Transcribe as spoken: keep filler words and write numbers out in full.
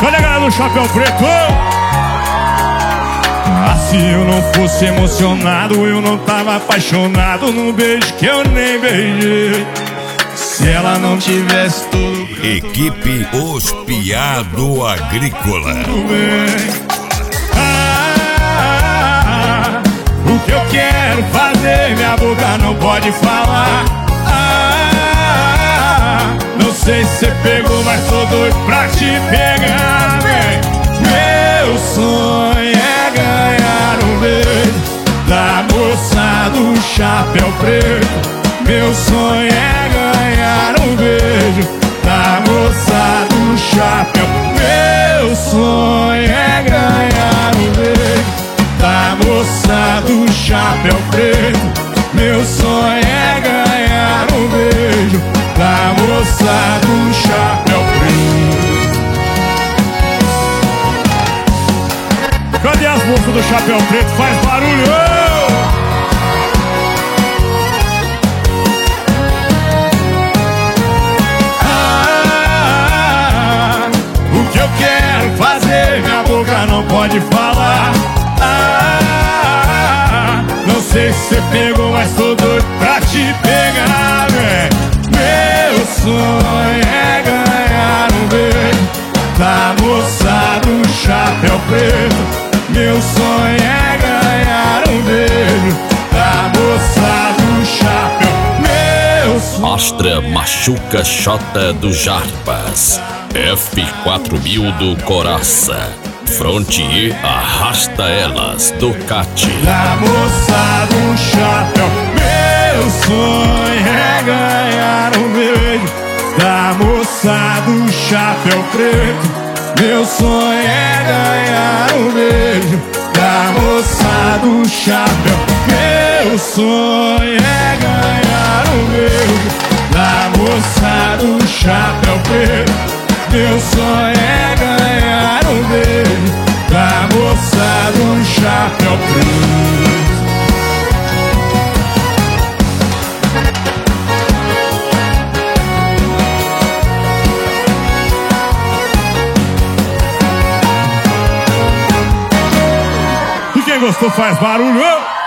Cadê a galera do Chapéu Preto? Ah, se eu não fosse emocionado, eu não tava apaixonado num beijo que eu nem beijei. Se ela não tivesse tudo. Equipe Os Piado Agrícola. Ah, o que eu quero fazer, minha boca não pode falar. Ah, não sei se você pegou, mas tô doido pra te pegar, véi. Meu sonho é ganhar um beijo da moça do Chapéu Preto. Meu sonho é ganhar um beijo da moça do chapéu. Meu sonho é ganhar um beijo da moça do Chapéu Preto. Meu sonho é ganhar um beijo da moça do Chapéu Preto. Cadê as moças do Chapéu Preto? Faz barulho! Não pode falar. Ah, não sei se você pegou, mas tô doido pra te pegar, véi. Meu sonho é ganhar um beijo da moça do Chapéu Preto. Meu sonho é ganhar um beijo da moça do chapéu. Meu sonho. Astra Machuca Xota do Jarbas, F quatro mil do Coraça, Frontier Arrasta Elas do Cate. Da moça do chapéu. Meu sonho é ganhar um beijo da moça do Chapéu Preto. Meu sonho é ganhar um beijo da moça do chapéu. Meu sonho é ganhar um beijo da moça do Chapéu Preto. Meu sonho é ganhar um beijo da moça do Chapéu Preto. E quem gostou faz barulho!